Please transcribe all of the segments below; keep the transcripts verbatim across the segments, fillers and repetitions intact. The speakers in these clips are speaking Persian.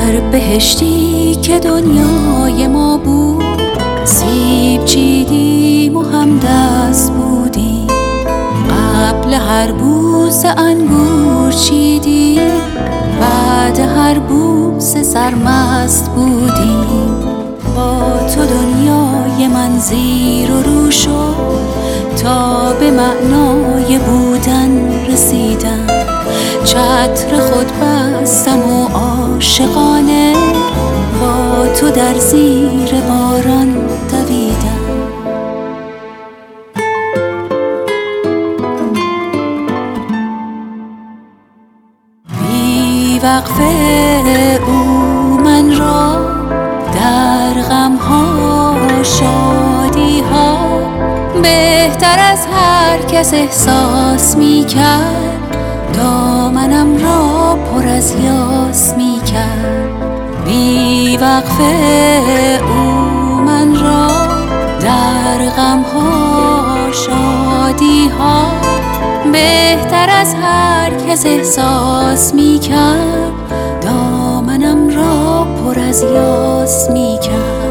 در بهشتی که دنیای ما بود، سیب چیدیم و هم دست بودیم. قبل هر بوس انگور چیدیم، بعد هر بوس سرمست بودیم. با تو دنیای من زیر و رو شد، تا به معنای بودن رسیدم. چتر خود بستم و عاشقانه با تو در زیر باران دویدم. بی وقفه او من را در غمها شادی ها بهتر از هر کس احساس می کرد. دامنم را پر از یاس می کرد. بی وقفه او من را در غمها شادی ها بهتر از هر کس احساس می کرد. دامنم را پر از یاس می کرد.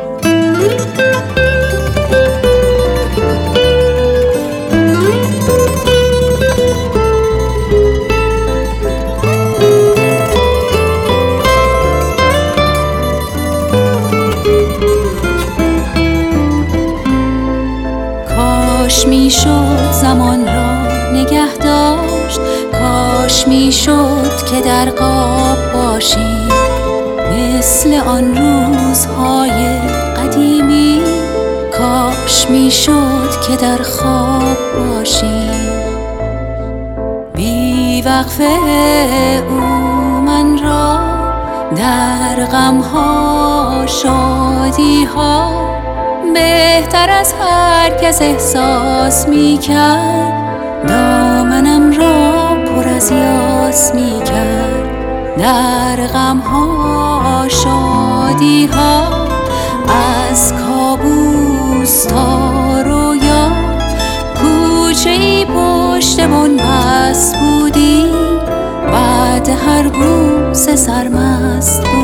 کاش می شد زمان را نگه داشت، کاش می شد که در خواب باشیم مثل آن روزهای قدیمی. کاش می شد که در خواب باشیم. بی وقفه او من را در غمها شادی ها بهتر از هر کس احساس می کرد. دامنم را پر از یاس می کرد. در غمها شادی ها از کابوس تا رویا کوچه ای پشت بنبست بودی. بعد هر بوس سرمست